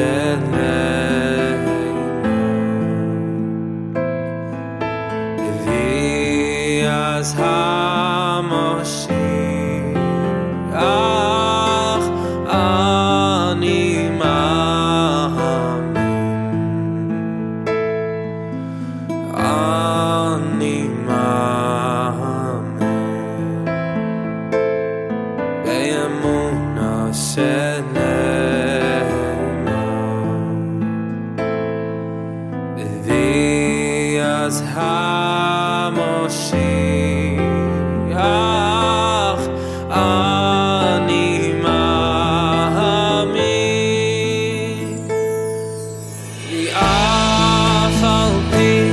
אז המשיח אני מאמין, אני מאמין באמונה שלמה, אז המשיח אני מאמין, אף על פי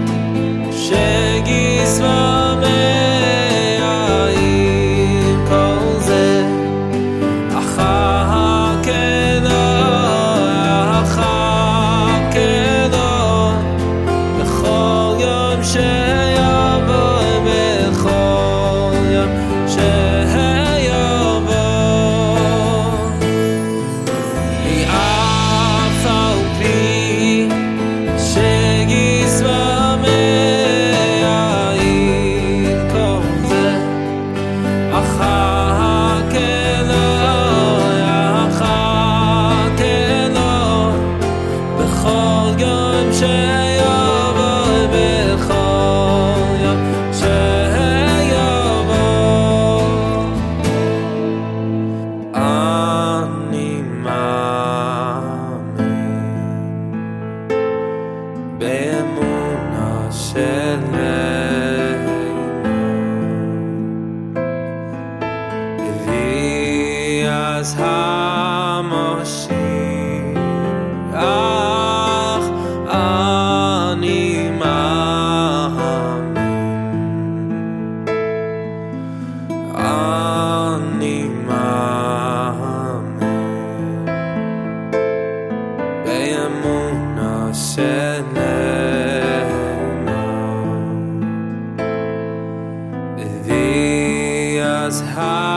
שגזרה מהעיר כל זה, אחכה לו בכל יום שיבוא, בכל יום שיבוא, אף על פי שגזרה מהעיר כל זה, אחכה לו בכל יום שיבוא, בכל יום שיבוא, אני מאמין באמונה שלמה, אז המשיח אני מאמין, אני מאמין באמונה שלמה, אז